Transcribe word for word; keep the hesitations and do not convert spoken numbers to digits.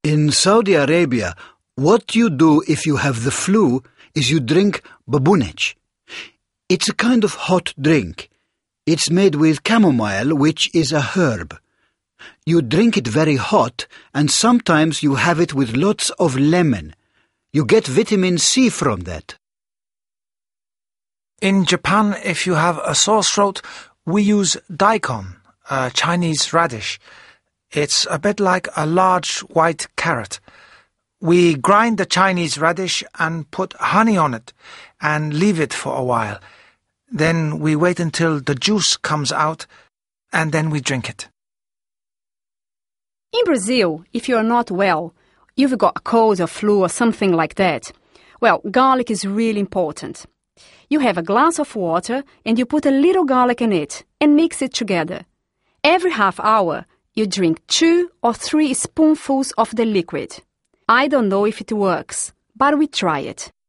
In Saudi Arabia, what you do if you have the flu is you drink babunech. It's a kind of hot drink. It's made with chamomile, which is a herb. You drink it very hot, and sometimes you have it with lots of lemon. You get vitamin C from that. In Japan, if you have a sore throat, we use daikon, a Chinese radish. It's a bit like a large white carrot. We grind the Chinese radish and put honey on it and leave it for a while. Then we wait until the juice comes out, and then we drink it. In Brazil, if you're not well, you've got a cold or flu or something like that, well, garlic is really important. You have a glass of water and you put a little garlic in it and mix it together. Every half hour, you drink two or three spoonfuls of the liquid. I don't know if it works, but we try it.